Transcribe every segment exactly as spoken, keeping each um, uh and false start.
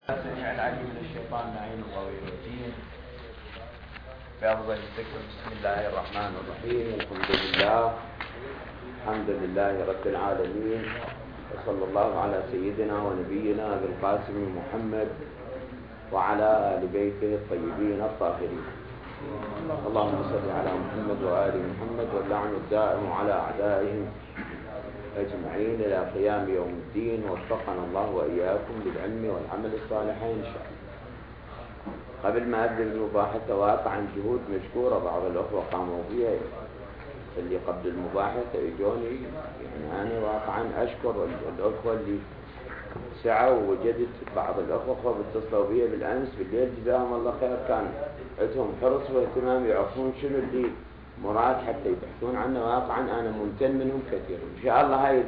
السميع العليم من الشيطان اللعين القوي الرجيم. بأفضل الذكر بسم الله الرحمن الرحيم. الحمد لله الحمد لله رب العالمين، وصلى الله على سيدنا ونبينا بالقاسم محمد وعلى آل بيته الطيبين الطاهرين. اللهم صل على محمد وآل محمد واللعن الدائم على أعدائهم أجمعين إلى قيام يوم الدين، ووفقنا الله وإياكم للعلم والعمل الصالحين إن شاء الله. قبل ما أبدأ المباحثة، واقعا جهود مشكورة بعض الأخوة قاموا بها اللي قبل المباحثة يجوني، يعني أنا واقعا أشكر الأخوة اللي سعوا، ووجدت بعض الأخوة بيتصلوا بي بالأمس بالليل جزاهم الله خير، كان عندهم حرص واهتمام يعرفون شنو اللي مراد حتى يبحثون عنه. واقعا أنا ممتن منهم كثير. إن شاء الله هاي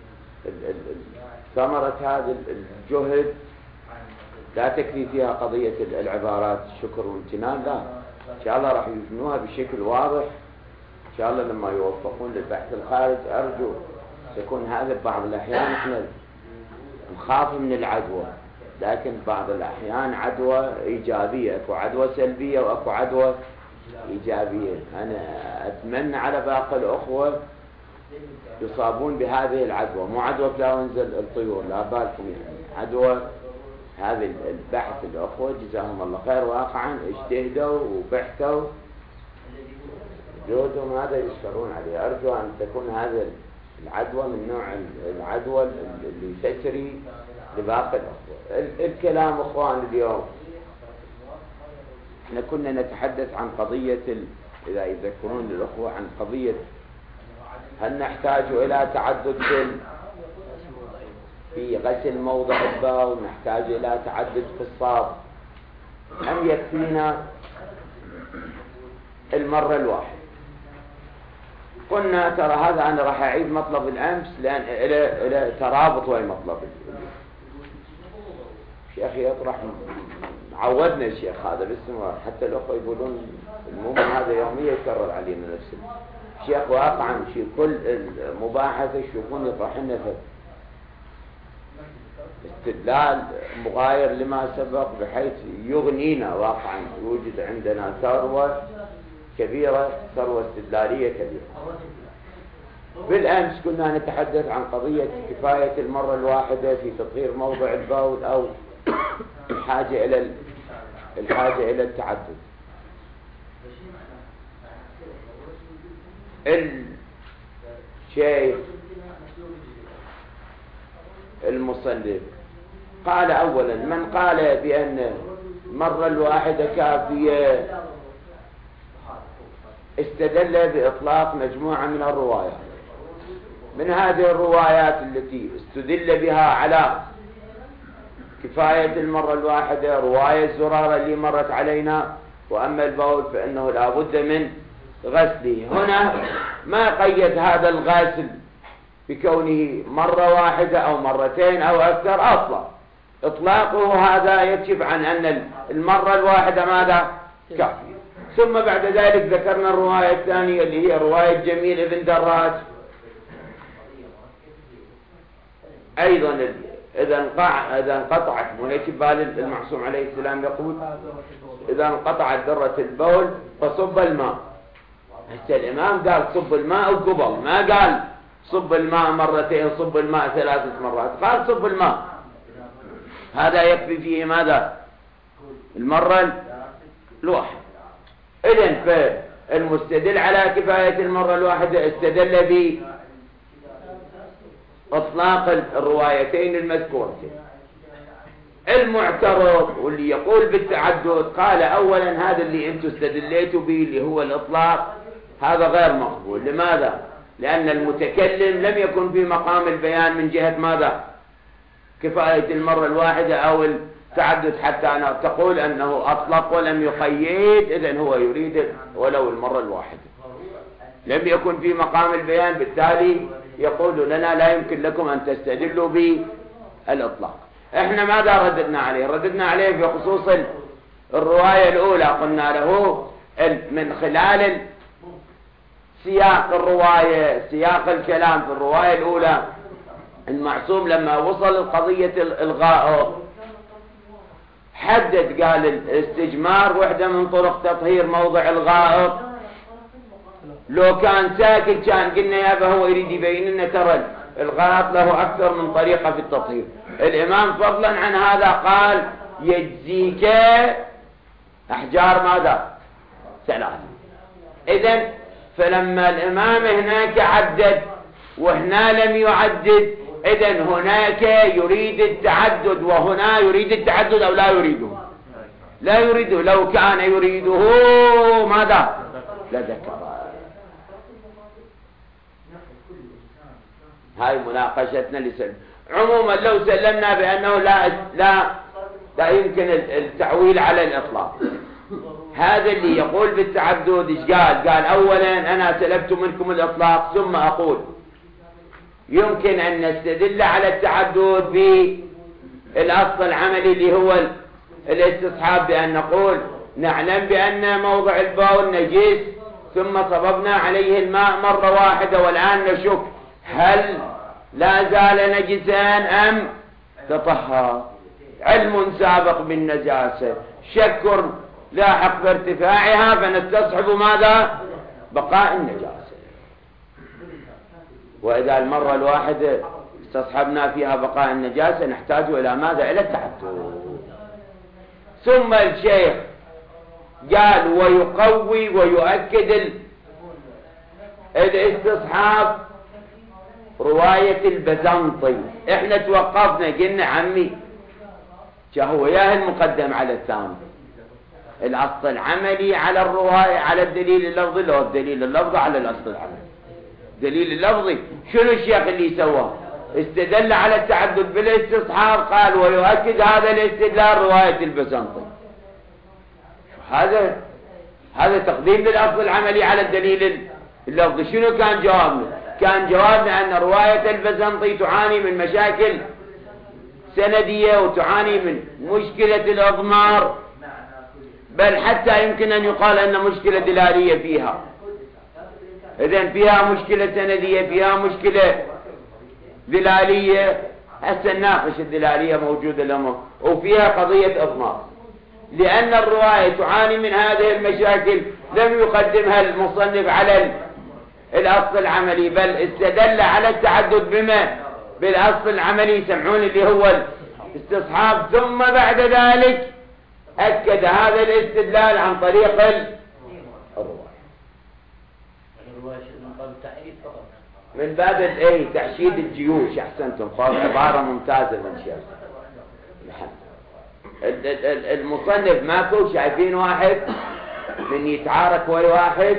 ثمرة هذا الجهد لا تكفي فيها قضية العبارات الشكر والامتنان، لا، إن شاء الله راح يبنوها بشكل واضح. إن شاء الله لما يوفقون للبحث الخارج أرجو تكون هذا بعض الأحيان إحنا نخاف من العدوى، لكن بعض الأحيان عدوى إيجابية، أكو عدوى سلبية وأكو عدوى إيجابية. أنا أتمنى على باقي الأخوة يصابون بهذه العدوى، مو عدوى فلاونزا الطيور، لا بالكم، يعني عدوى هذا البحث. الأخوة جزاهم الله خير واقعا اجتهدوا وبحثوا، جهدهم هذا يشكرون عليه. أرجو أن تكون هذا العدوى من نوع العدوى اللي تسري لباقي الأخوة. الكلام أخوان اليوم احنا كنا نتحدث عن قضية ال... إذا يذكرون الأخوة عن قضية هل نحتاج إلى تعدد في في غسل موضع البول، نحتاج إلى تعدد في الصاب، أم يكفينا المرة الواحدة؟ قلنا ترى هذا أنا راح أعيد مطلب الأمس لأن إلى إلى ترابط وين مطلب الشيخ يطرح. عودنا الشيخ هذا باستمرار، حتى الأخوة يقولون المهم هذا يوميا يكرر علينا نفسه. الشيخ واقعا في كل المباحثة يشوفون يطرح لنا استدلال مغاير لما سبق، بحيث يغنينا. واقعا يوجد عندنا ثروة كبيرة، ثروة استدلالية كبيرة. بالأمس كنا نتحدث عن قضية كفاية المرة الواحدة في تطهير موضع البول أو الحاجة إلى الحاجة إلى التعدد. الشيخ المصنف قال أولا: من قال بأن مرة الواحدة كافية استدل بإطلاق مجموعة من الروايات. من هذه الروايات التي استدل بها على كفاية المرة الواحدة رواية زرارة اللي مرت علينا، وأما البول فإنه لا بد من غسله. هنا ما قيد هذا الغسل بكونه مرة واحدة أو مرتين أو أكثر، أصلا إطلاقه هذا يكشف عن أن المرة الواحدة ماذا؟ كافية. ثم بعد ذلك ذكرنا الرواية الثانية اللي هي رواية جميل بن دراج أيضا، إذا انقطع إذا انقطعت وهيك بال المعصوم عليه السلام يقول: إذا انقطعت ذرة البول فصب الماء. هسه الإمام قال صب الماء أو قبل، ما قال صب الماء مرتين، صب الماء ثلاثة مرات، قال صب الماء. هذا يكفي فيه ماذا؟ المرة الواحدة. إذن فالمستدل على كفاية المرة الواحدة استدل بإطلاق الروايتين المذكورتين. المعترض واللي يقول بالتعدد قال: أولا هذا اللي أنتم استدليتوا به اللي هو الإطلاق هذا غير مقبول. لماذا؟ لأن المتكلم لم يكن في مقام البيان من جهة ماذا؟ كفاية المرة الواحدة أو التعدد، حتى أنا تقول أنه أطلق ولم يقيد، إذن هو يريد ولو المرة الواحدة. لم يكن في مقام البيان، بالتالي يقول لنا لا يمكن لكم أن تستدلوا بالإطلاق. إحنا ماذا رددنا عليه؟ رددنا عليه في خصوص الرواية الأولى. قلنا له من خلال سياق الرواية، سياق الكلام في الرواية الأولى، المعصوم لما وصل القضية الغاء حدد قال الاستجمار وحدة من طرق تطهير موضع الغائط. لو كان ساكت كان قلنا يابا هو يريد يبين لنا ترى الغائط له أكثر من طريقة في التطهير. الإمام فضلا عن هذا قال يجزيك أحجار ماذا؟ ثلاثة. إذن فلما الإمام هناك عدد وهنا لم يعدد، إذن هناك يريد التعدد وهنا يريد التعدد أو لا يريده؟ لا يريده. لو كان يريده ماذا؟ لذكر. هاي مناقشتنا لسلم. عموما لو سلمنا بأنه لا لا لا يمكن التعويل على الإطلاق، هذا اللي يقول بالتعدد ايش قال؟ قال أولا أنا سلبت منكم الإطلاق، ثم أقول يمكن أن نستدل على التعدد بالأصل العملي اللي هو الاستصحاب، بأن نقول نعلم بأن موضع البول نجس ثم صببنا عليه الماء مرة واحدة والآن نشك هل لا زال نجسا أم تطهر. علم سابق بالنجاسة، شك لاحق بارتفاعها، فنستصحب ماذا؟ بقاء النجاسة. وإذا المرة الواحدة استصحبنا فيها بقاء النجاسة نحتاج إلى ماذا؟ إلى التعدد. ثم الشيخ قال ويقوي ويؤكد الاستصحاب رواية البزنطي. احنا توقفنا قلنا عمي هو ياه المقدم على الثاني، الأصل العملي على الرواية على الدليل اللفظي، لو الدليل اللفظي على الأصل العملي. الدليل اللفظي شنو الشيخ اللي سواه؟ استدل على التعدد بالاستصحاب، قال ويؤكد هذا الاستدلال رواية البزنطي. هذا هذا تقديم للأصل العملي على الدليل اللفظي. شنو كان جوابنا؟ كان جوابنا أن رواية البزنطي تعاني من مشاكل سندية وتعاني من مشكلة الأضمار، بل حتى يمكن أن يقال أن مشكلة دلالية فيها. إذن فيها مشكلة سندية، فيها مشكلة دلالية، هسه نناقش الدلالية موجودة لما، وفيها قضية أضمار. لأن الرواية تعاني من هذه المشاكل لم يقدمها المصنف على الأصل العملي، بل استدل على التعدد بما بالأصل العملي يسمعون اللي هو الاستصحاب، ثم بعد ذلك أكد هذا الاستدلال عن طريق الرواية. من باب الايه تحشيد الجيوش. احسنتم، عبارة ممتازة من شيخ محمد. المصنف ماكو شايفين واحد من يتعارك ويا واحد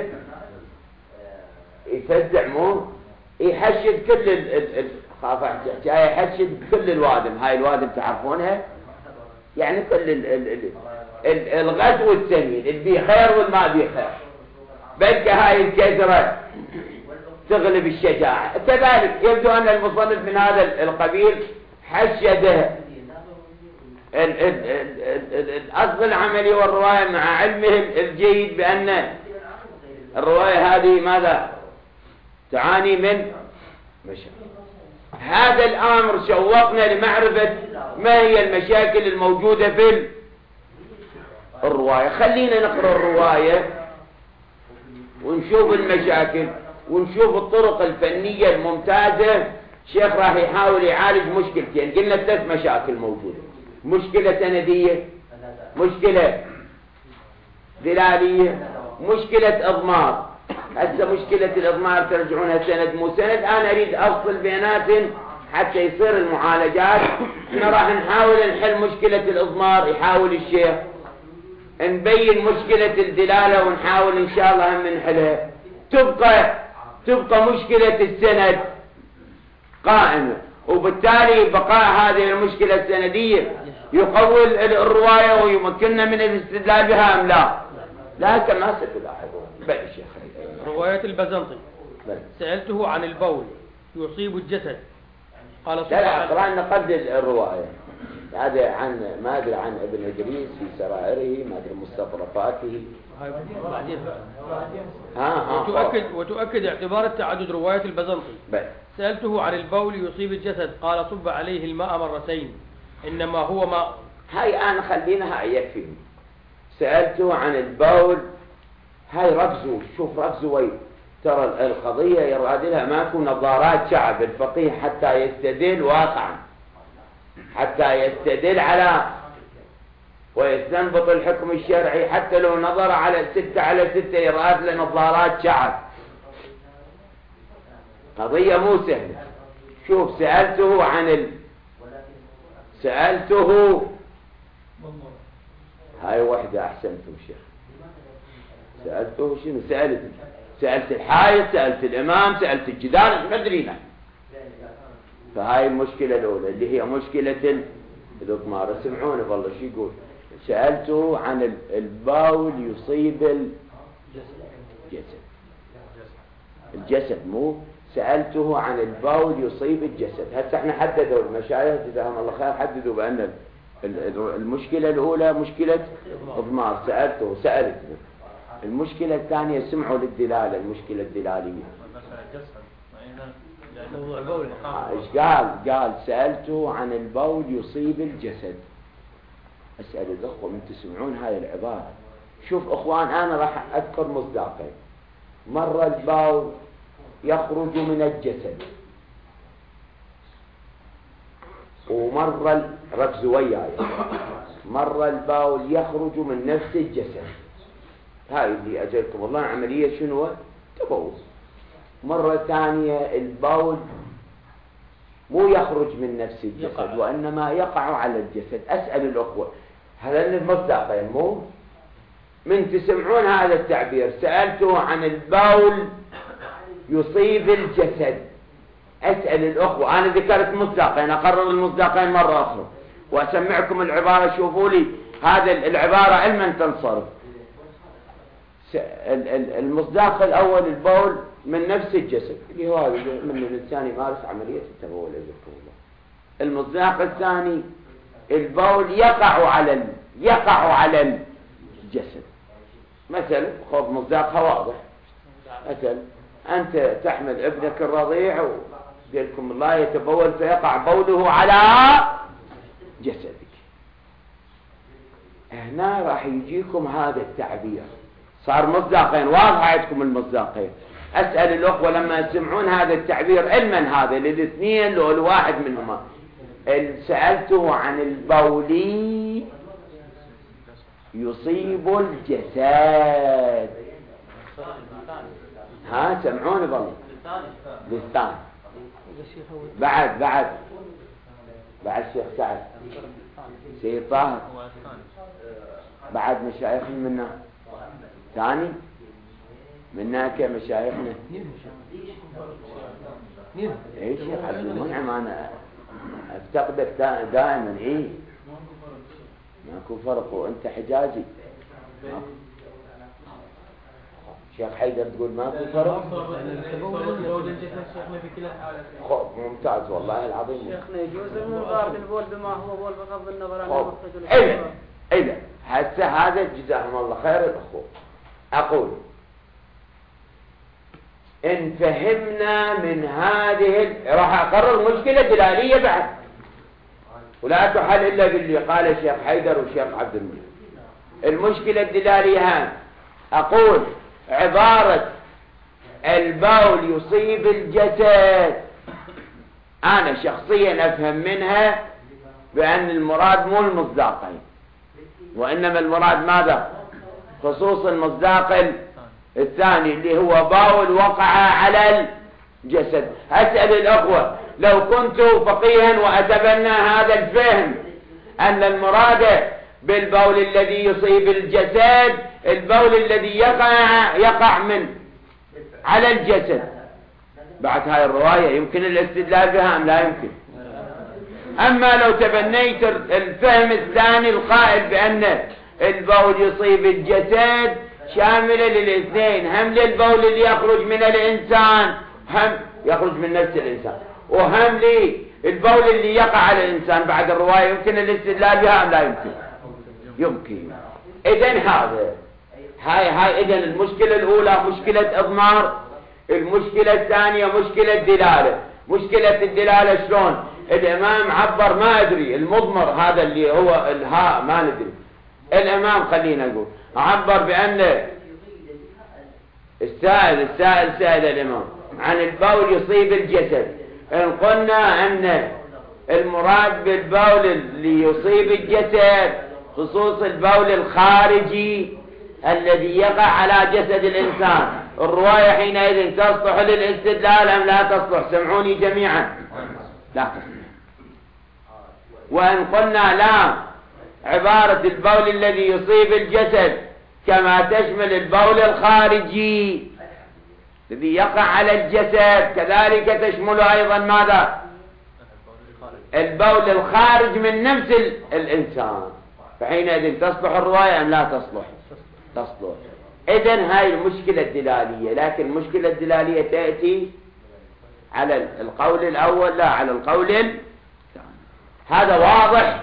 يفزع مو يحشد كل ال خاف جاي يحشد كل الوادم. هاي الوادم تعرفونها يعني كل ال ال ال الغد والسمين، اللي خير والما بيه خير، بلكي هاي الكثرة تغلب الشجاعة. كذلك يبدو أن المصنف من هذا القبيل حشد الأصل العملي والرواية مع علمهم الجيد بأن الرواية هذه ماذا؟ تعاني من مشاكل. هذا الأمر شوقنا لمعرفة ما هي المشاكل الموجودة في الرواية. خلينا نقرأ الرواية ونشوف المشاكل ونشوف الطرق الفنية الممتازة. الشيخ راح يحاول يعالج مشكلتين، قلنا ثلاث مشاكل موجودة: مشكلة سندية، مشكلة دلالية، مشكلة إضمار. هسه مشكلة الإضمار ترجعونها سند مو سند، أنا أريد أفصل بيناتهم حتى يصير المعالجات. احنا راح نحاول نحل مشكلة الإضمار، يحاول الشيخ نبين مشكلة الدلالة ونحاول إن شاء الله هم نحلها. تبقى تبقى مشكلة السند قائمة، وبالتالي بقاء هذه المشكلة السندية يقوي الرواية ويمكننا من الاستدلال بها أم لا؟ لا كما ستلاحظون. بل شيخ رواية البزنطي بل. سألته عن البول يصيب الجسد قال لا لا قرأنا قبل الرواية هذا عن ما أدري عن ابن إدريس في سرائره، ما أدري مستطرفاته. ها ها وتؤكد وتؤكد اعتبار التعدد رواية البزنطي. بل. سألته عن البول يصيب الجسد قال صب عليه الماء مرتين إنما هو ما هاي أنا خلينا هاي يكفيني. سألته عن البول، هاي ركزوا، شوف ركزوا وي، ترى القضية يراد لها ماكو نظارات شعب الفقيه حتى يستدل واقعا، حتى يستدل على ويستنبط الحكم الشرعي، حتى لو نظر على ستة على ستة يراد لنظارات شعب. قضية مو سهلة. شوف سألته عن ال... سألته هاي وحدة أحسنتم شيخ. سألته شنو؟ سألت سألت الحائط، سألت الإمام، سألت الجدار، ما أدرينا. فهاي المشكلة الأولى اللي هي مشكلة الإضمار. سمعوني والله شو يقول. سألته عن البول يصيب الجسد، الجسد مو سألته عن البول يصيب الجسد. هسه احنا حددوا المشايخ جزاهم الله خير، حددوا بأن المشكلة الأولى مشكلة إضمار. سألته سألته. المشكلة الثانية سمعوا للدلالة، المشكلة الدلالية. ايش قال؟ قال سألته عن البول يصيب الجسد. أسأل الأخوة من تسمعون هاي العبارة. شوف أخوان أنا راح أذكر مصداقين. مرة البول يخرج من الجسد، ومرة ركزوا وياي، مرة البول يخرج من نفس الجسد. هاي اللي أجلكم الله عملية شنو؟ تبول. مرة ثانية البول مو يخرج من نفس الجسد وإنما يقع على الجسد. أسأل الأخوة هذا المصداقين مو من تسمعون هذا التعبير. سألته عن البول يصيب الجسد. أسأل الأخوة، أنا ذكرت مصداقين، أقرر المصداقين مرة أخرى وأسمعكم العبارة. شوفوا لي هذا العبارة علما تنصرف. المصداق الأول البول من نفس الجسد اللي هو من الإنسان يمارس عملية التبول. المصداق الثاني البول يقع على يقع على الجسد. مثلا خذ مصداقها واضح. مثلا أنت تحمل ابنك الرضيع وقلكم الله يتبول فيقع بوله على جسدك. هنا راح يجيكم هذا التعبير. صار مصداقين، واضح عندكم المصداقين. أسأل الأخوة لما يسمعون هذا التعبير علما هذا للاثنين لو الواحد منهما. سألته عن البول يصيب الجسد. ها سمعوني بالله. للثاني بعد بعد بعد شيخ سعد سيد طاهر بعد مشايخ منا ثاني منا كمشايخنا ايش يا عبد المنعم انا افتقدك دائما. ايه ماكو فرق وانت حجازي. شيخ حيدر تقول ماكو فرق. ممتاز والله العظيم. شيخنا يجوز المقارنة البول بما هو بول بغض النظر عن مخرج. اذا اذا هسه هذا جزاهم الله خير الاخوه. اقول ان فهمنا من هذه راح اقرر مشكله دلاليه بعد ولا تحل الا باللي قال الشيخ حيدر والشيخ عبد المنعم. المشكله الدلاليه هان اقول عباره البول يصيب الجسد انا شخصيا افهم منها بان المراد مو المصداقين وانما المراد ماذا؟ خصوص المصداق الثاني اللي هو باول وقع على الجسد. أسأل الأخوة لو كنت فقيها وأتبنى هذا الفهم أن المراد بالبول الذي يصيب الجسد البول الذي يقع يقع من على الجسد، بعد هاي الرواية يمكن الاستدلال بها أم لا يمكن؟ أما لو تبنيت الفهم الثاني القائل بأن البول يصيب الجسد شاملة للاثنين، هم للبول اللي يخرج من الإنسان هم يخرج من نفس الإنسان وهم للبول اللي يقع على الإنسان، بعد الرواية يمكن الاستدلال بها أم لا يمكن؟ يمكن. إذن هذا هاي هاي إذن المشكلة الأولى مشكلة إضمار، المشكلة الثانية مشكلة دلالة. مشكلة الدلالة شلون؟ الإمام عبر ما أدري المضمر هذا اللي هو الهاء ما ندري. الإمام خلينا نقول عبر بأن السائل السائل سأل الإمام عن البول يصيب الجسد. إن قلنا أن المراد بالبول اللي يصيب الجسد خصوص البول الخارجي الذي يقع على جسد الإنسان، الرواية حينئذ تصلح للاستدلال أم لا تصلح؟ سمعوني جميعا، لا تصلح. وإن قلنا لا، عبارة البول الذي يصيب الجسد كما تشمل البول الخارجي الذي يقع على الجسد كذلك تشمل أيضا ماذا؟ البول الخارج من نفس الإنسان. فحينئذ تصلح الرواية أم لا تصلح؟ تصلح. إذن هاي المشكلة الدلالية، لكن المشكلة الدلالية تأتي على القول الأول لا على القول الثاني. هذا واضح؟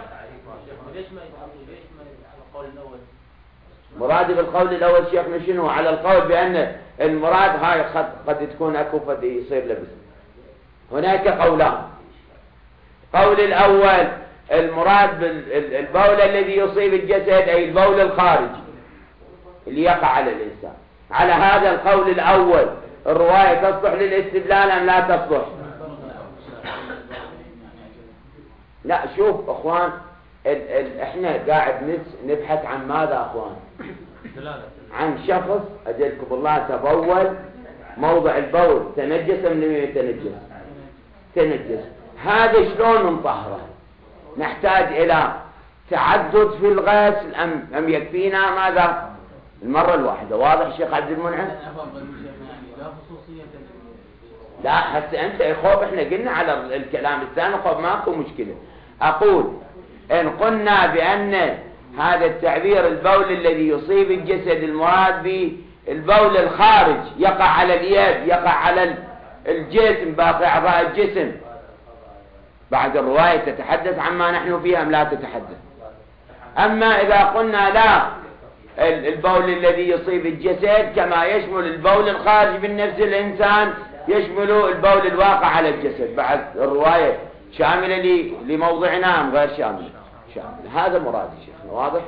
مرادي بالقول الأول شيخنا شنو؟ على القول بأن المراد هاي قد تكون أكو قد يصير لبس. هناك قولان. قول الأول المراد بالبول الذي يصيب الجسد أي البول الخارجي اللي يقع على الإنسان. على هذا القول الأول الرواية تصلح للاستدلال أم لا تصلح؟ لا شوف أخوان، ال ال احنا قاعد نبحث عن ماذا أخوان؟ عن شخص أجلكم الله تبول موضع البول تنجس من لم يتنجس؟ تنجس. هذا شلون نطهره؟ نحتاج إلى تعدد في الغسل أم, أم يكفينا ماذا؟ المرة الواحدة. واضح شيخ عبد المنعم؟ لا هسه أنت يا خوف احنا قلنا على الكلام الثاني خوف ماكو مشكلة. أقول إن قلنا بأن هذا التعبير البول الذي يصيب الجسد المراد به البول الخارج يقع على اليد يقع على الجسم باقي أعضاء الجسم، بعد الرواية تتحدث عما نحن فيه أم لا تتحدث؟ أما إذا قلنا لا، البول الذي يصيب الجسد كما يشمل البول الخارج من نفس الإنسان يشمل البول الواقع على الجسد، بعد الرواية شاملة لموضعنا أم غير شاملة؟ شاملة. هذا مراد شيخنا. واضح؟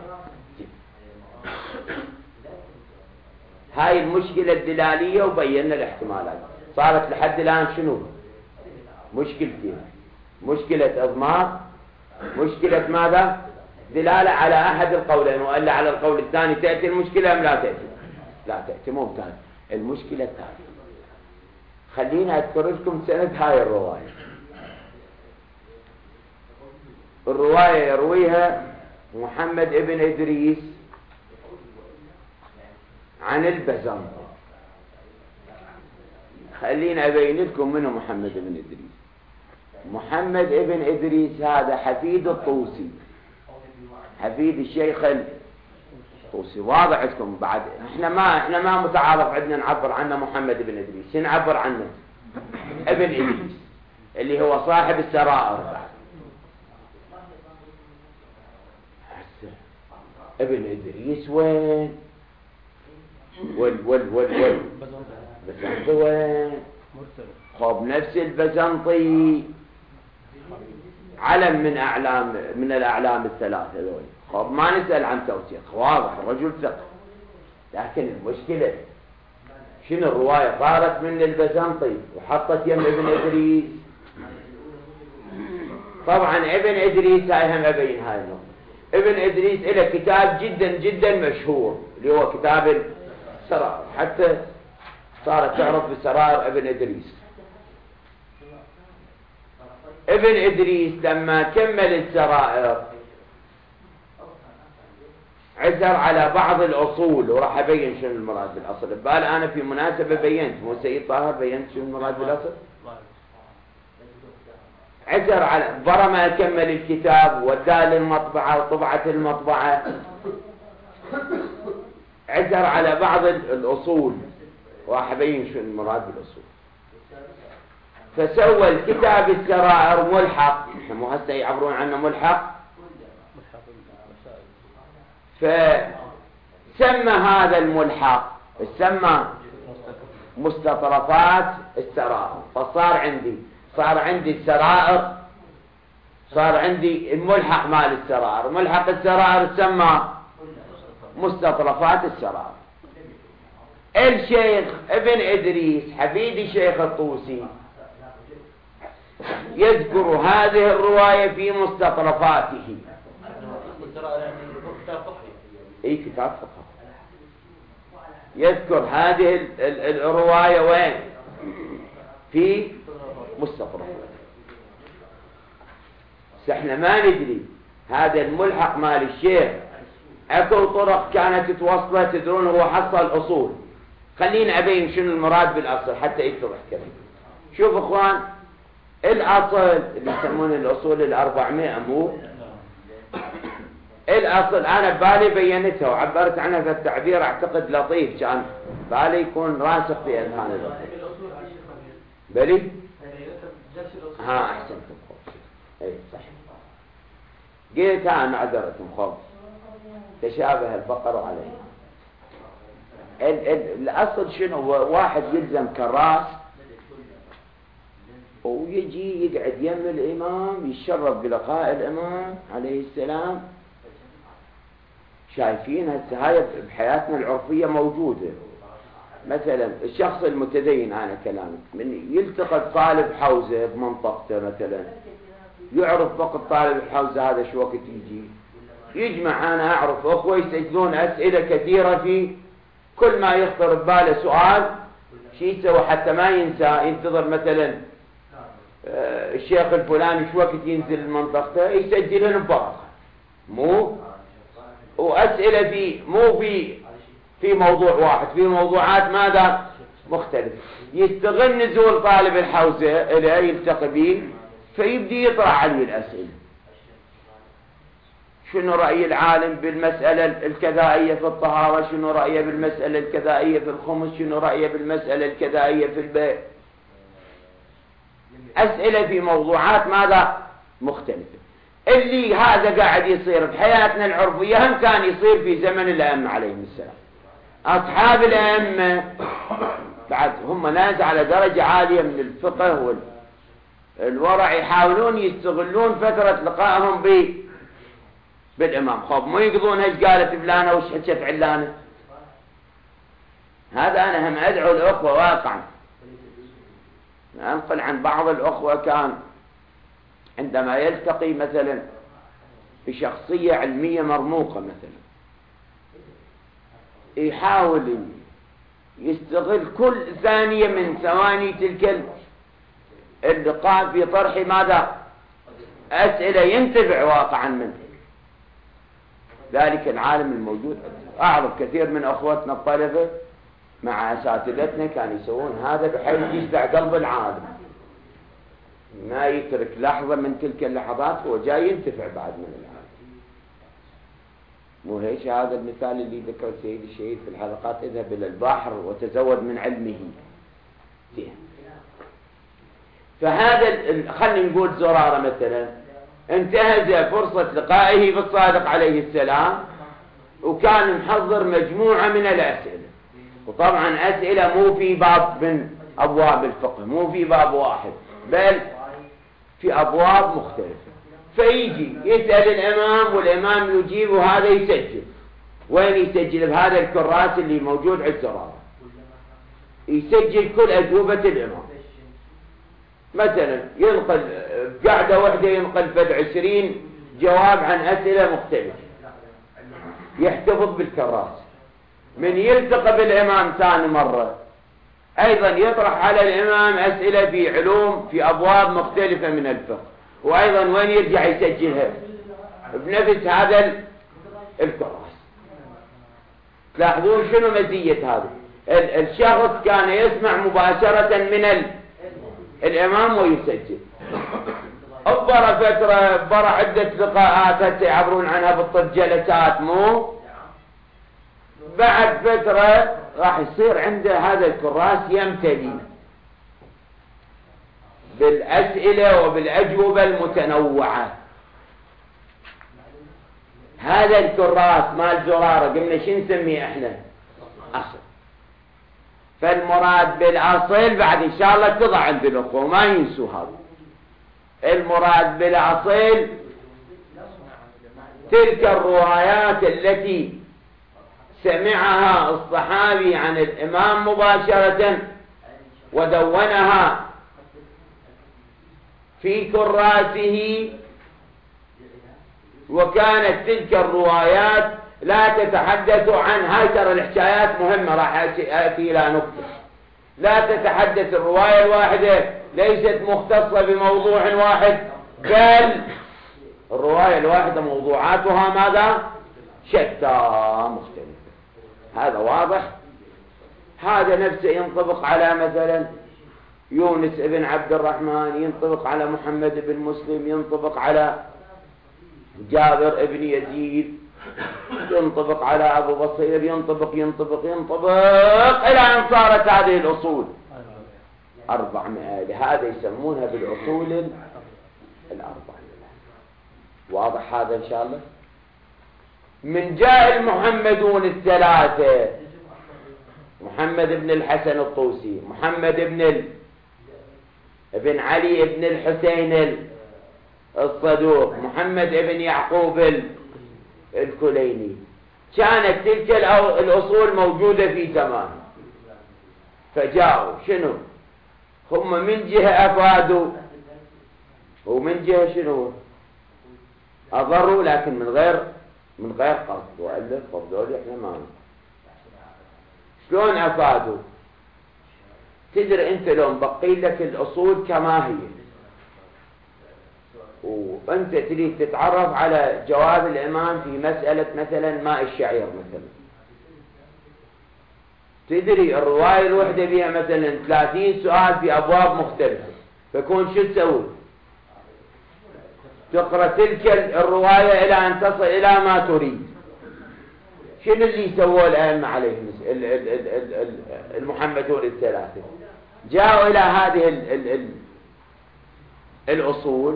هاي المشكلة الدلالية وبينا الاحتمالات. صارت لحد الآن شنو؟ مشكلتين: مشكلة إضمار، مشكلة ماذا؟ دلالة على أحد القولين، وإلا على القول الثاني تأتي المشكلة أم لا تأتي؟ لا تأتي. ممتاز. المشكلة الثانية خلينا أذكر لكم سند هاي الرواية. الرواية يرويها محمد ابن إدريس عن البزنطي. خلينا أبين لكم منه محمد ابن إدريس. محمد ابن إدريس هذا حفيد الطوسي، حفيد الشيخ الطوسي. واضح عندكم بعد؟ احنا ما احنا ما متعارف عندنا نعبر عنه محمد ابن إدريس، نعبر عنه ابن إدريس اللي هو صاحب السرائر. بعد ابن إدريس وين؟ وال وال وال وال بزنطي وين؟ خب نفس البزنطي علم من أعلام من الأعلام الثلاثة ذول. خب ما نسأل عن توثيق، واضح رجل ثقة. لكن المشكلة شنو؟ الرواية صارت من البزنطي وحطت يم ابن إدريس. طبعا ابن إدريس هاي هم أبين هاي النقطة. ابن إدريس له كتاب جدا جدا مشهور اللي هو كتاب السرائر، حتى صارت تعرف بسرائر ابن إدريس. ابن إدريس لما كمل السرائر عثر على بعض الأصول، وراح أبين شنو المراد بالأصل. ببال أنا في مناسبة بينت، مو سيد طاهر بينت شنو المراد بالأصل. عثر على برما كمل الكتاب ودال المطبعة وطبعة المطبعة، عثر على بعض الأصول، وراح أبين شنو المراد بالأصول. فسوى الكتاب السرائر ملحق، مو هسه يعبرون عنه ملحق. فسمى هذا الملحق سمى مستطرفات السرائر. فصار عندي صار عندي السرائر صار عندي الملحق مال السرائر. ملحق السرائر تسمى مستطرفات السرائر. الشيخ ابن إدريس حفيد الشيخ الطوسي يذكر هذه الرواية في مستطرفاته. اي كتاب فقه يذكر هذه الرواية وين؟ في مستطرفاته. احنا ما ندري هذا الملحق مال الشيخ اكو طرق كانت توصله، تدرون هو حصل اصول. خلينا ابين شنو المراد بالاصل حتى يتضح كلام. شوف اخوان، الاصل اللي يسمونه الاصول الاربعمائة مو الاصل، انا ببالي بينتها وعبرت عنها في التعبير اعتقد لطيف كان بالي يكون راسخ في اذهان الاخوة. بلي ها احسنتم اي صح. قلت ها معذرتكم خوف تشابه البقر عليه. ال ال الاصل شنو؟ واحد يلزم كراس ويجي يقعد يم الامام يتشرف بلقاء الامام عليه السلام. شايفين هسه هاي بحياتنا العرفيه موجوده. مثلا الشخص المتدين، انا كلامي من يلتقط طالب حوزه بمنطقته مثلا، يعرف وقت طالب الحوزه هذا شو وقت يجي، يجمع. انا اعرف اخوه يسجلون اسئله كثيره، في كل ما يخطر بباله سؤال شو يسوي حتى ما ينسى. ينتظر مثلا الشيخ الفلاني شو وقت ينزل منطقته، يسجلهم بورقه مو واسئله في مو في في موضوع واحد، في موضوعات ماذا مختلفه. يستغل نزول طالب الحوزه اللي يلتقي به فيبدي يطرح عليه الاسئله. شنو رأي العالم بالمسألة الكذائية في الطهارة؟ شنو رأيه بالمسألة الكذائية في الخمس؟ شنو رأيه بالمسألة الكذائية في البيع؟ أسئلة في موضوعات ماذا مختلفة. اللي هذا قاعد يصير بحياتنا العرفية هم كان يصير في زمن الأئمة عليهم السلام. أصحاب الأئمة بعد هم ناس على درجة عالية من الفقه والورع، يحاولون يستغلون فترة لقائهم ب بالإمام. خب مو يقضون هج قالت فلانة وش حكت علانة. هذا أنا هم أدعو الأخوة واقعا. أنقل عن بعض الأخوة كان عندما يلتقي مثلا بشخصية علمية مرموقة مثلا، يحاول يستغل كل ثانية من ثواني تلك اللقاء في طرح ماذا أسئلة ينتفع واقعا منه ذلك العالم الموجود. أعرف كثير من أخوتنا الطلبة مع أساتذتنا كانوا يسوون هذا بحيث يشبع قلب العالم، ما يترك لحظة من تلك اللحظات هو جاي ينتفع بعد من العالم. مو هيش هذا المثال اللي ذكر سيد الشهيد في الحلقات، اذهب إلى البحر وتزود من علمه. فهذا خلينا نقول زرارة مثلا انتهز فرصة لقائه بالصادق عليه السلام، وكان محضر مجموعة من الأسئلة، وطبعا أسئلة مو في باب من أبواب الفقه، مو في باب واحد بل في أبواب مختلفة. فيجي يسأل الإمام والإمام يجيب وهذا يسجل. وين يسجل؟ بهذا الكراس اللي موجود على الزرارة يسجل كل أجوبة الإمام. مثلا ينقل قاعدة واحدة ينقل فد عشرين جواب عن أسئلة مختلفة، يحتفظ بالكراس. من يلتقى بالإمام ثاني مرة أيضا يطرح على الإمام أسئلة في علوم في أبواب مختلفة من الفقه، وأيضا وين يرجع يسجلها بنفس هذا الكراس. تلاحظون شنو مزية هذا؟ الشخص كان يسمع مباشرة من ال الإمام ويسجل. أبرا فترة أبرا عدة لقاءات حتى يعبرون عنها بالطب جلسات، مو بعد فترة راح يصير عنده هذا الكراس يمتلي بالأسئلة وبالأجوبة المتنوعة. هذا الكراس مال زرارة قلنا شو نسميه احنا؟ أصل. فالمراد بالأصل بعد إن شاء الله تضع عند الأخوة وما ينسوا هذا. المراد بالأصل تلك الروايات التي سمعها الصحابي عن الإمام مباشرة ودونها في كراسه، وكانت تلك الروايات لا تتحدث عن، هاي ترى الحكايات مهمة، راح آتي إلى نقطة، لا تتحدث الرواية الواحدة ليست مختصة بموضوع واحد، بل الرواية الواحدة موضوعاتها ماذا؟ شتى مختلفة. هذا واضح. هذا نفسه ينطبق على مثلا يونس بن عبد الرحمن، ينطبق على محمد بن مسلم، ينطبق على جابر بن يزيد، ينطبق على أبو بصير، ينطبق ينطبق ينطبق إلى أن صارت هذه الأصول أربعمائة. لهذا يسمونها بالأصول الأربعة. واضح هذا إن شاء الله. من جاء المحمدون الثلاثة، محمد بن الحسن الطوسي، محمد بن ال... ابن علي بن الحسين الصدوق، محمد بن يعقوب الكليني، كانت تلك الأصول موجودة في زمان، فجاءوا شنو هم من جهة أفادوا ومن جهة شنو أضروا، لكن من غير من غير قصد. وإلا فضلوا إحنا ما شلون أفادوا؟ تدري أنت لو مبقي لك الأصول كما هي وأنت تريد تتعرف على جواب الإمام في مسألة مثلا ماء الشعير مثلا، تدري الرواية الوحدة بها مثلا ثلاثين سؤال في أبواب مختلفة، فكون شو تسوي؟ تقرأ تلك الرواية إلى أن تصل إلى ما تريد. شنو اللي سووه الأئمة عليهم المحمدون الثلاثة؟ جاءوا إلى هذه ال ال ال الأصول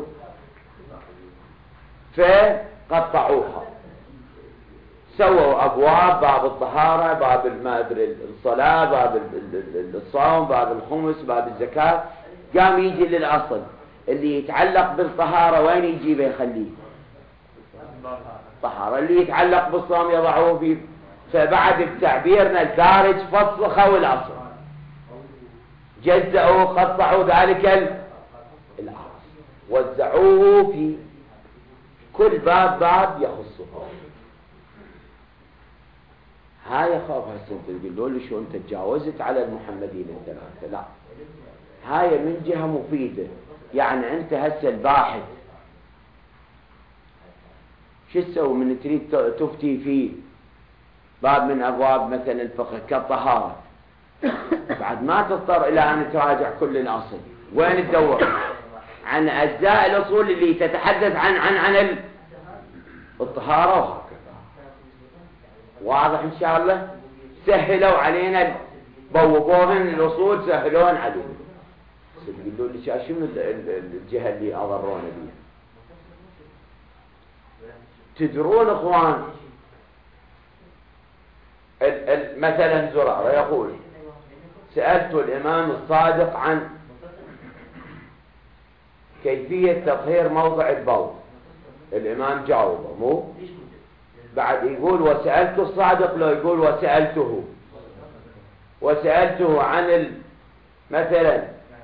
فقطعوها، سووا أبواب، باب الطهارة، باب ما أدري الصلاة، باب الصوم، باب الخمس، باب الزكاة. قام يجي للأصل اللي يتعلق بالطهارة وين يجيبه يخليه؟ الطهارة. اللي يتعلق بالصوم يضعوه في، فبعد بتعبيرنا الدارج فصخوا الأصل، جزأوا قطعوا ذلك الأصل، وزعوه في كل باب باب يخصه. هاي خاف هسه تقول له شو انت تجاوزت على المحمدين الثلاثة؟ لا، هاي من جهة مفيدة. يعني انت هسه الباحث شو تسوي من تريد تفتي في باب من ابواب مثلا الفقه كالطهارة، بعد ما تضطر الى ان تراجع كل الاصل، وين تدور؟ عن اجزاء الاصول اللي تتحدث عن عن عن الطهارة وهكذا. واضح ان شاء الله؟ سهلوا علينا، بوبوهن الاصول سهلون علينا. يقولوا لي شنو الجهة اللي اضرونا بها؟ تدرون اخوان مثلا زرارة يقول سألت الامام الصادق عن كيفية تطهير موضع البول، الامام جاوبه مو بعد يقول وسألت الصادق، لو يقول وسألته وسألته عن مثلا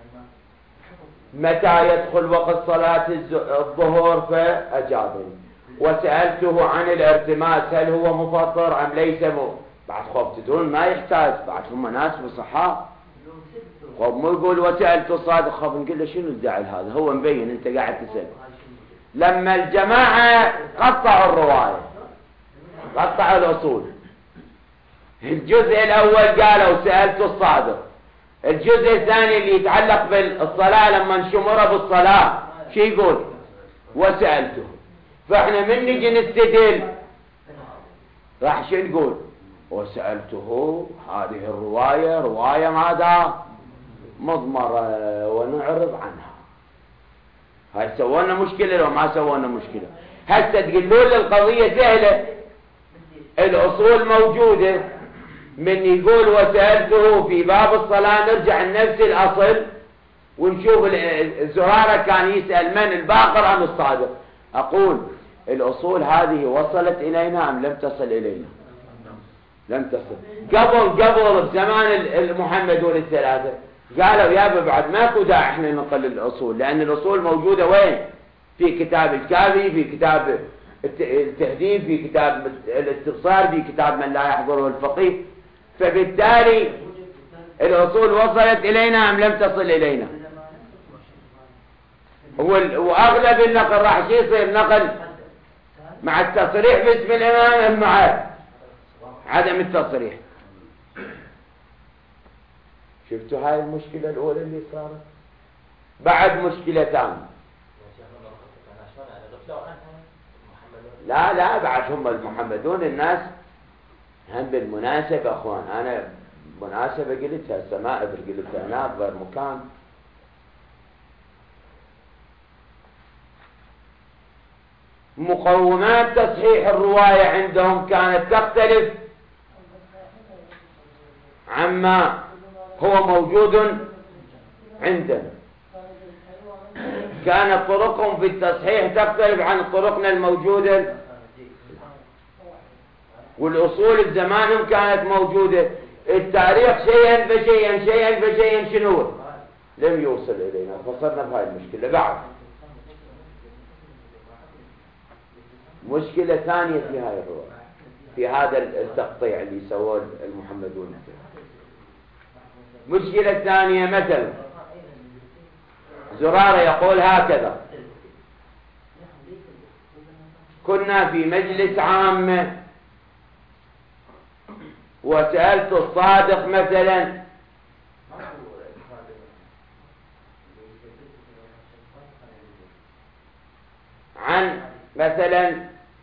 متى يدخل وقت صلاة الظهر فأجابني، وسألته عن الارتماس هل هو مفطر أم ليس مو، بعد خوف تدرون ما يحتاج، بعد هم ناس بصحاء خوف مو يقول وسألت الصادق، خوف نقول له شنو الزعل هذا، هو مبين انت قاعد تسأل. لما الجماعة قطعوا الرواية قطعوا الأصول، الجزء الأول قالوا سألت الصادق، الجزء الثاني اللي يتعلق بالصلاة لما نشمره بالصلاة شو يقول؟ وسألته. فاحنا من نجي نستدل راح شو نقول؟ وسألته. هذه الرواية رواية ماذا؟ مضمرة ونعرض عنها. هاي سوونا مشكلة لو ما سوونا مشكلة. هسه تقولون لي القضية سهلة، الأصول موجودة، من يقول وسألته في باب الصلاة نرجع لنفس الأصل ونشوف زرارة كان يسأل من الباقر أم الصادق. أقول الأصول هذه وصلت إلينا أم لم تصل إلينا؟ لم تصل. قبل قبل بزمان المحمدون الثلاثة قالوا يا بعد ماكو داعي احنا ننقل الأصول، لأن الأصول موجودة وين؟ في كتاب الكافي، في كتاب التهذيب، في كتاب الاستبصار، في كتاب من لا يحضره الفقيه. فبالتالي الأصول وصلت إلينا أم لم تصل إلينا؟ وأغلب النقل راح يصير نقل مع التصريح باسم الإمام مع عدم التصريح. شفتوا هاي المشكلة الأولى اللي صارت؟ بعد مشكلة ثانية. لا لا بعد هم المحمدون الناس هم بالمناسبة أخوان، أنا مناسبة قلتها السماء قلتها هناك غير مكان. مقومات تصحيح الرواية عندهم كانت تختلف عما هو موجود عندنا. كانت طرقهم في التصحيح تختلف عن طرقنا الموجودة، والأصول بزمانهم كانت موجودة. التاريخ شيئا فشيئا شيئا فشيئا شنو لم يوصل إلينا، فصرنا في هذه المشكلة. بعد مشكلة ثانية في هاي الرواية، في هذا التقطيع اللي سووه المحمدون. مشكلة ثانية مثلا زرارة يقول هكذا: كنا في مجلس عام وسألت الصادق مثلا عن مثلا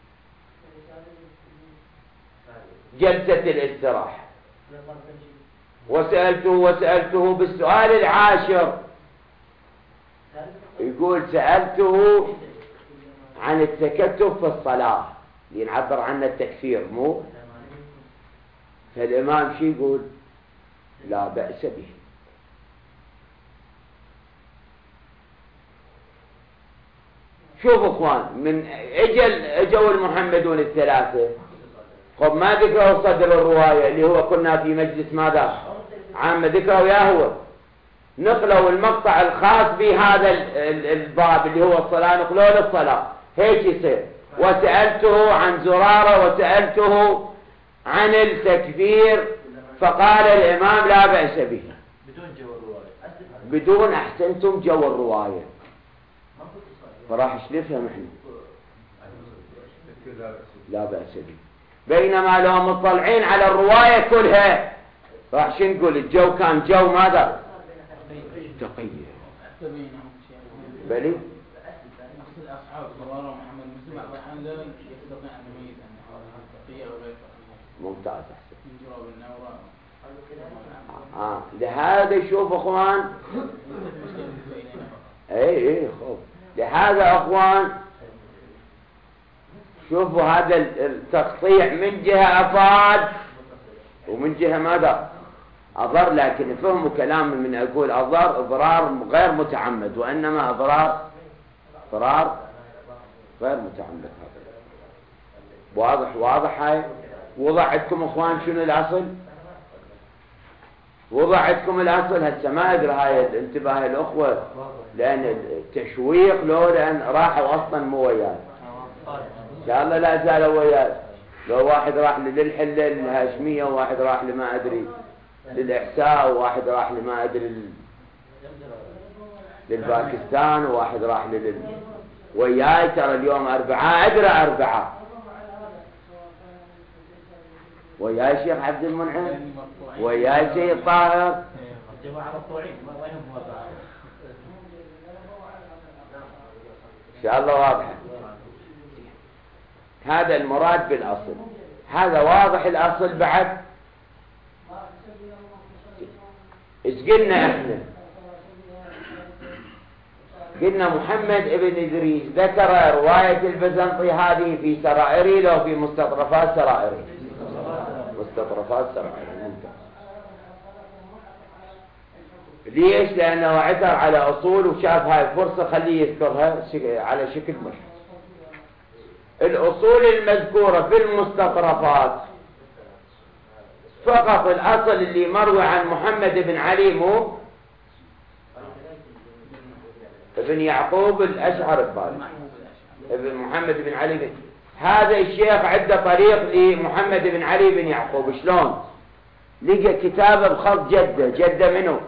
جلسة الاستراحة، وسألته وسألته بالسؤال العاشر يقول سألته عن التكتف في الصلاة اللي نعبر عنه التكفير مو. فالإمام شي يقول؟ لا بأس به. شوفوا اخوان، من اجل اجوا المحمدون الثلاثة خب ما ذكروا صدر الرواية اللي هو كنا في مجلس ماذا عام، ذكروا يا هو نقلوا المقطع الخاص بهذا الباب اللي هو الصلاة، نقلوا للصلاة هيك يصير. وسألته عن زرارة وسألته عن التكفير فقال الإمام لا بأس به بدون جو الرواية، بدون أحسنتم جو الرواية. فراح نفهم احنا لا بأس به، بينما لو مطلعين على الرواية كلها راح شو نقول؟ الجو كان جو ماذا؟ تقية. بلي ممتاز احسن. اه لهذا شوف اخوان، اي اي خب لهذا اخوان شوفوا هذا التقطيع من جهة افاد ومن جهة ماذا اضر، لكن فهموا كلام من اقول اضر اضرار غير متعمد، وانما اضرار اضرار غير متعمد. هذا واضح واضح. هاي وضع عندكم اخوان شنو الاصل؟ وضع عندكم الاصل. هسه ما ادري هاي انتباه الاخوه لان التشويق لو لان راحوا اصلا مو وياي ان شاء الله لا زالوا وياي. لو واحد راح للحله الهاشميه وواحد راح لما ادري للاحساء وواحد راح لما ادري للباكستان وواحد راح لل وياي. ترى اليوم اربعاء ادرى اربعاء وياي شيخ عبد المنعم وياي سيد طاهر ان شاء الله واضحه. هذا المراد بالاصل، هذا واضح الاصل. بعد ايش قلنا احنا؟ قلنا محمد ابن ادريس ذكر روايه البزنطي هذه في سرائري لو في مستطرفات سرائري مستطرفات سرائري. ليش؟ لأنه عثر على أصول وشاف هاي الفرصة خليه يذكرها على شكل ملحق. الأصول المذكورة في المستطرفات فقط الأصل اللي مروي عن محمد بن علي مو ابن يعقوب الأشعر الطالب، ابن محمد بن علي بن هذا الشيخ عنده طريق لمحمد بن علي بن يعقوب. شلون؟ لقى كتابه بخط جده. جده منه؟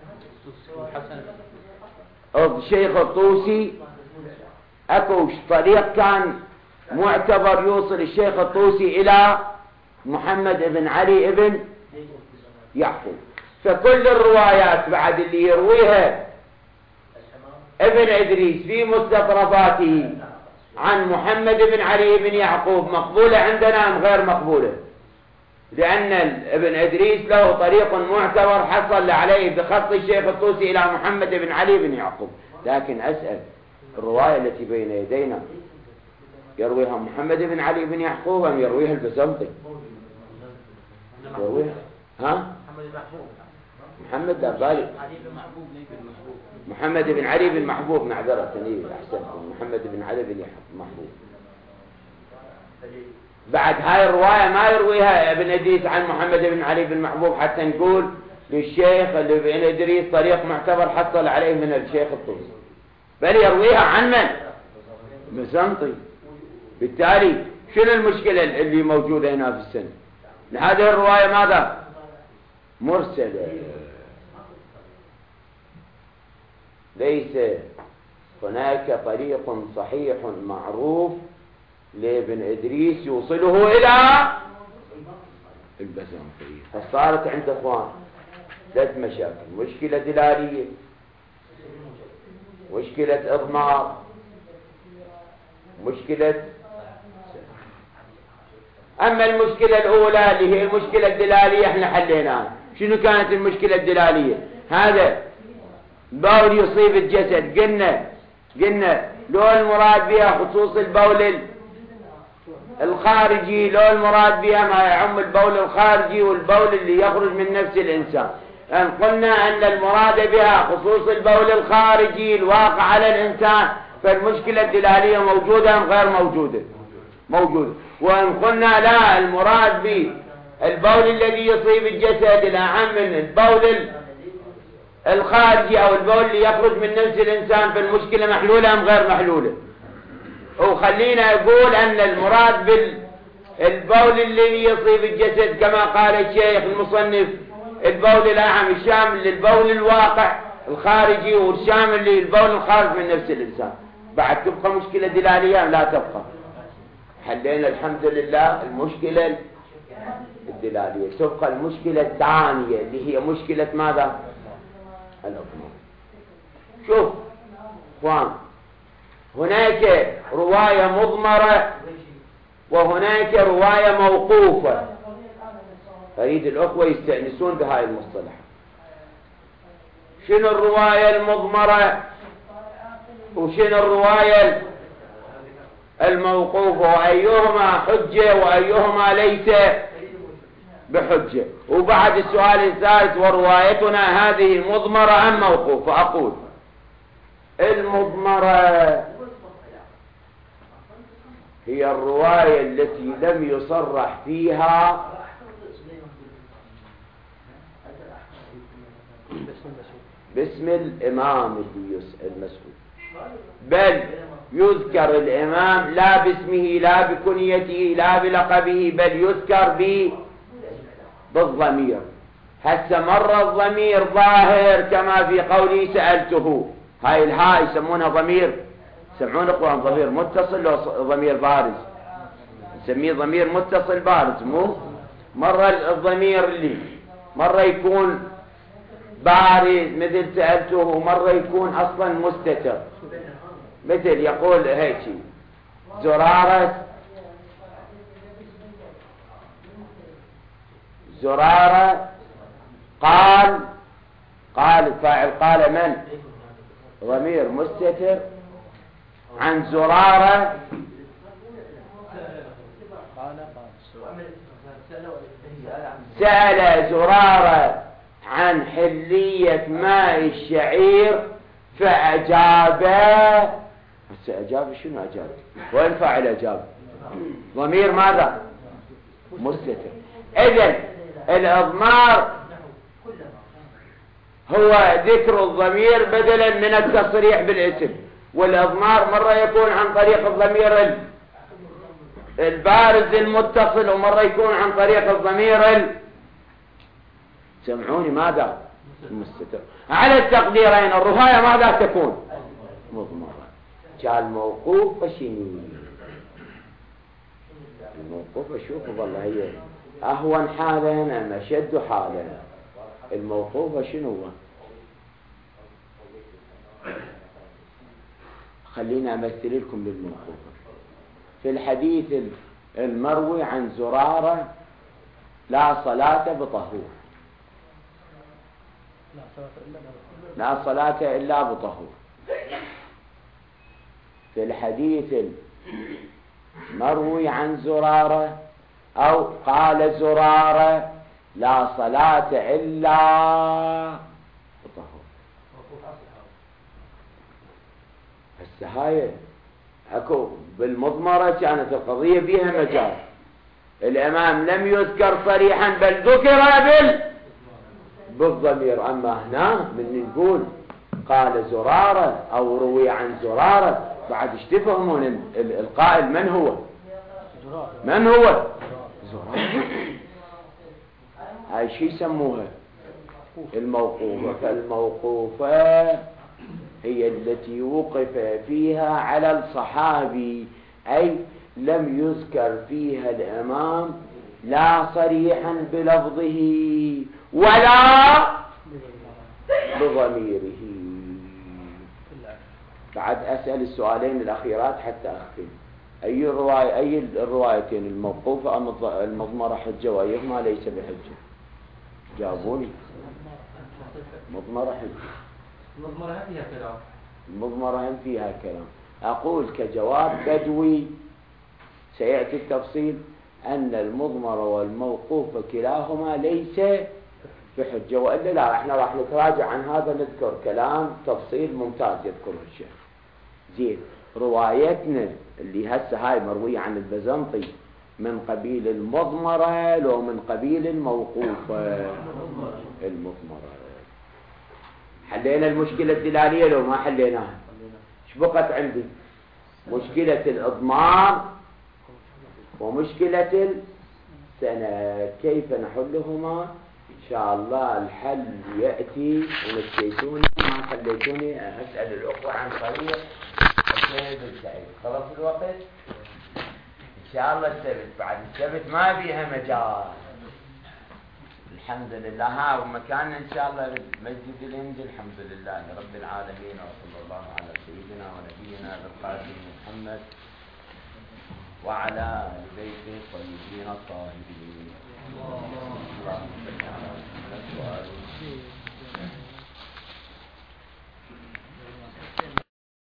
الشيخ الطوسي. اكو طريق كان معتبر يوصل الشيخ الطوسي الى محمد بن علي بن يعقوب. فكل الروايات بعد اللي يرويها ابن إدريس في مستطرفاته عن محمد بن علي بن يعقوب مقبولة عندنا أم غير مقبولة؟ لأن ابن إدريس له طريق معتبر حصل عليه بخط الشيخ الطوسي إلى محمد بن علي بن يعقوب. لكن أسأل، الرواية التي بين يدينا يرويها محمد بن علي بن يعقوب أم يرويها البزنطي؟ يرويها ها؟ محمد بالي محمد بن علي بن محبوب. معذرة لي أحسنتم، محمد بن علي بن محبوب. بعد هاي الرواية ما يرويها ابن إدريس عن محمد بن علي بن محبوب حتى نقول للشيخ اللي ابن إدريس طريق معتبر حصل عليه من الشيخ الطوسي، بل يرويها عن من؟ بزنطي. بالتالي شنو المشكلة اللي موجودة هنا في السنة؟ هذه الرواية ماذا؟ مرسلة. ليس هناك طريق صحيح معروف لابن إدريس يوصله إلى البزنطي. فصارت عند اخوان ثلاث مشاكل: مشكلة دلالية، مشكلة إضمار، مشكلة. أما المشكلة الأولى اللي هي المشكلة الدلالية احنا حليناها. شنو كانت المشكلة الدلالية؟ هذا بول يصيب الجسد، قلنا قلنا لو المراد بها خصوص البول الخارجي، لو المراد بها ما يعم البول الخارجي والبول اللي يخرج من نفس الإنسان. أن قلنا أن المراد بها خصوص البول الخارجي الواقع على الإنسان، فالمشكلة الدلالية موجودة أم غير موجودة؟ موجودة. وأن قلنا لا، المراد بالبول الذي يصيب الجسد الأعم من البول الخارجي أو البول اللي يخرج من نفس الإنسان، فالمشكلة محلولة أم غير محلولة؟ وخلينا أقول أن المراد بالبول الذي يصيب الجسد كما قال الشيخ المصنف البول الأعم الشامل للبول الواقع الخارجي والشامل للبول الخارج من نفس الإنسان. بعد تبقى مشكلة دلالية لا تبقى؟ حلينا الحمد لله المشكلة الدلالية. تبقى المشكلة الثانية اللي هي مشكلة ماذا؟ الأضمار. شوف اخوان، هناك رواية مضمرة وهناك رواية موقوفة. أريد الأخوة يستأنسون بهاي المصطلح. شنو الرواية المضمرة وشنو الرواية الموقوفة، وأيهما حجة وأيهما ليس بحجة؟ وبعد السؤال الثالث: وروايتنا هذه مضمرة أم موقوفة؟ أقول المضمرة هي الرواية التي لم يصرح فيها باسم الإمام المسؤول، بل يذكر الإمام لا باسمه لا بكنيته لا بلقبه، بل يذكر بالضمير. هسه مر الضمير ظاهر كما في قولي سألته. هاي الهاء يسمونها ضمير، يسمعون اخوان ضمير متصل لو ضمير بارز؟ نسميه ضمير متصل بارز. مو مرة الضمير اللي مرة يكون بارز مثل سألته، ومرة يكون أصلا مستتر مثل يقول هيك زرارة زرارة قال قال فاعل قال من؟ ضمير مستتر عن زرارة سأل زرارة. عن حلية ماء الشعير فأجاب. بس أجاب شنو أجاب؟ وين فاعل أجاب؟ ضمير ماذا؟ مستتر. إذن الإضمار هو ذكر الضمير بدلا من التصريح بالاسم، والإضمار مرة يكون عن طريق الضمير البارز المتصل، ومرة يكون عن طريق الضمير ال... سمعوني ماذا؟ المستتر. على التقديرين الرواية ماذا تكون؟ مضمرة. كالموقوف شنو؟ الموقوف اشوفه والله هي اهون حالا ام اشد حالا. الموقوف شنو هو؟ خلينا امثل لكم بالموقوف. في الحديث المروي عن زرارة لا صلاة بطهور، لا صلاة إلا بطهور. في الحديث المروي عن زرارة أو قال زرارة لا صلاة إلا بطهور. هسه هاي اكو بالمضمرة كانت القضية بها مجال. الإمام لم يذكر صريحا بل ذكر بال بالضمير. أما هنا من نقول قال زرارة أو روي عن زرارة بعد ايش تفهمون القائل من هو؟ من هو؟ زرارة. هاي شي يسموها الموقوفة. فالموقوفة هي التي وقف فيها على الصحابي، أي لم يذكر فيها الإمام لا صريحا بلفظه ولا بضميره. بعد أسأل السؤالين الأخيرات حتى أختم. أي الرواية أي الروايتين الموقوفة أم المضمرة حجة وأيهما ليس بحجة؟ جاوبوني. مضمرة حجة. المضمرة فيها كلام. المضمرة فيها كلام. أقول كجواب بدوي سيأتي التفصيل أن المضمرة والموقوف كلاهما ليس بحجة، وإلا لا احنا راح نتراجع عن هذا نذكر كلام تفصيل ممتاز يذكره الشيخ. زين، روايتنا اللي هسه هاي مروية عن البزنطي من قبيل المضمرة لو من قبيل الموقوفة؟ المضمرة. حلينا المشكلة الدلالية لو ما حليناها؟ ايش بقت عندي؟ مشكلة الإضمار ومشكلة السند. كيف نحلهما؟ إن شاء الله الحل يأتي. ونسيتوني ما خليتوني أسأل الأخوة عن طريق السيد السعيد. خلص الوقت؟ إن شاء الله السبت. بعد السبت ما بيها مجال. الحمد لله. ها ومكان إن شاء الله مسجد الهند. الحمد لله رب العالمين، وصلى الله على سيدنا ونبينا بالقاسم محمد وعلى آل بيته الطيبين الطاهرين. اللهم صل على